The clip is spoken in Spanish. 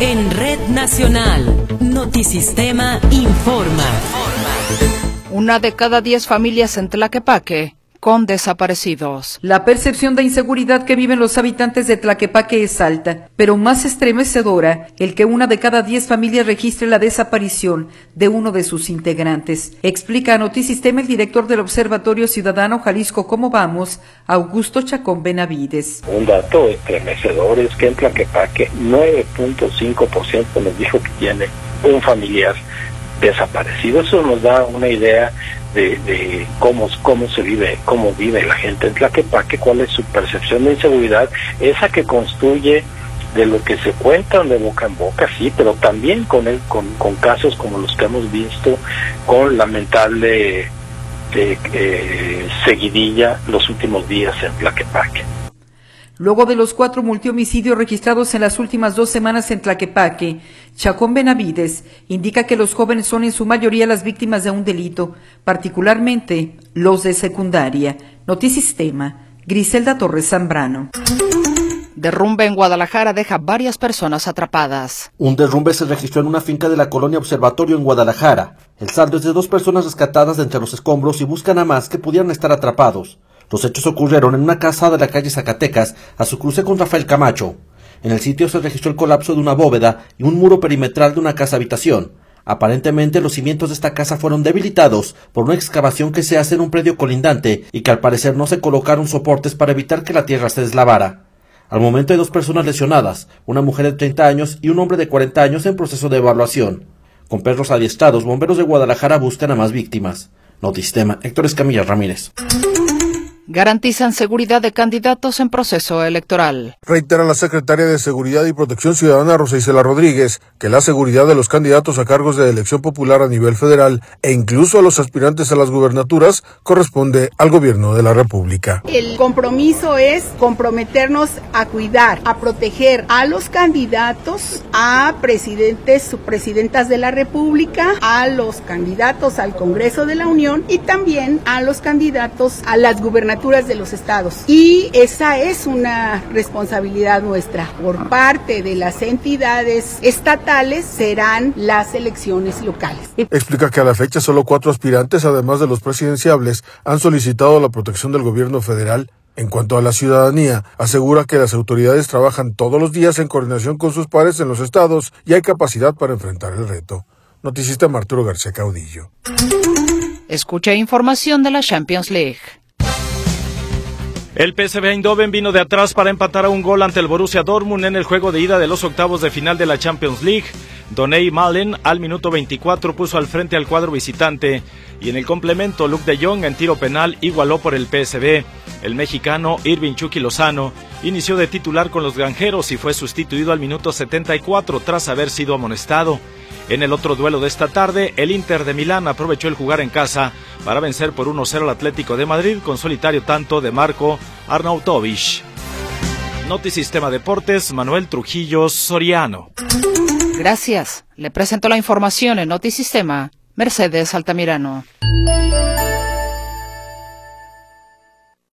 En Red Nacional, Notisistema informa. 1 de cada 10 familias en Tlaquepaque con desaparecidos. La percepción de inseguridad que viven los habitantes de Tlaquepaque es alta, pero más estremecedora el que 1 de cada 10 familias registre la desaparición de uno de sus integrantes. Explica a Notisistema el director del Observatorio Ciudadano Jalisco Cómo Vamos, Augusto Chacón Benavides. Un dato estremecedor es que en Tlaquepaque 9.5% nos dijo que tiene un familiar desaparecido. Eso nos da una idea de cómo vive la gente en Tlaquepaque, cuál es su percepción de inseguridad, esa que construye de lo que se cuentan de boca en boca, sí, pero también con casos como los que hemos visto, con lamentable seguidilla los últimos días en Tlaquepaque. Luego de los 4 multihomicidios registrados en las últimas 2 semanas en Tlaquepaque, Chacón Benavides indica que los jóvenes son en su mayoría las víctimas de un delito, particularmente los de secundaria. Notisistema, Griselda Torres Zambrano. Derrumbe en Guadalajara deja varias personas atrapadas. Un derrumbe se registró en una finca de la colonia Observatorio en Guadalajara. El saldo es de 2 personas rescatadas de entre los escombros y buscan a más que pudieran estar atrapados. Los hechos ocurrieron en una casa de la calle Zacatecas, a su cruce con Rafael Camacho. En el sitio se registró el colapso de una bóveda y un muro perimetral de una casa habitación. Aparentemente los cimientos de esta casa fueron debilitados por una excavación que se hace en un predio colindante y que al parecer no se colocaron soportes para evitar que la tierra se deslavara. Al momento hay 2 personas lesionadas, una mujer de 30 años y un hombre de 40 años en proceso de evaluación. Con perros adiestrados, bomberos de Guadalajara buscan a más víctimas. Notisistema, Héctor Escamilla Ramírez. Garantizan seguridad de candidatos en proceso electoral. Reitera la secretaria de Seguridad y Protección Ciudadana, Rosa Isela Rodríguez, que la seguridad de los candidatos a cargos de elección popular a nivel federal e incluso a los aspirantes a las gubernaturas corresponde al gobierno de la República. El compromiso es comprometernos a cuidar, a proteger a los candidatos, a presidentes, subpresidentas de la República, a los candidatos al Congreso de la Unión y también a los candidatos a las gubernaturas de los estados. Y esa es una responsabilidad nuestra. Por parte de las entidades estatales serán las elecciones locales. Explica que a la fecha solo 4 aspirantes, además de los presidenciables, han solicitado la protección del gobierno federal. En cuanto a la ciudadanía, asegura que las autoridades trabajan todos los días en coordinación con sus pares en los estados y hay capacidad para enfrentar el reto. Notisistema Arturo García Caudillo. Escucha información de la Champions League. El PSV Eindhoven vino de atrás para empatar a un gol ante el Borussia Dortmund en el juego de ida de los octavos de final de la Champions League. Donnay Malen al minuto 24 puso al frente al cuadro visitante y en el complemento Luuk de Jong en tiro penal igualó por el PSV. El mexicano Irving Chucky Lozano inició de titular con los granjeros y fue sustituido al minuto 74 tras haber sido amonestado. En el otro duelo de esta tarde, el Inter de Milán aprovechó el jugar en casa para vencer por 1-0 al Atlético de Madrid con solitario tanto de Marco Arnautovic. Notisistema Deportes, Manuel Trujillo Soriano. Gracias. Le presento la información en Notisistema, Mercedes Altamirano.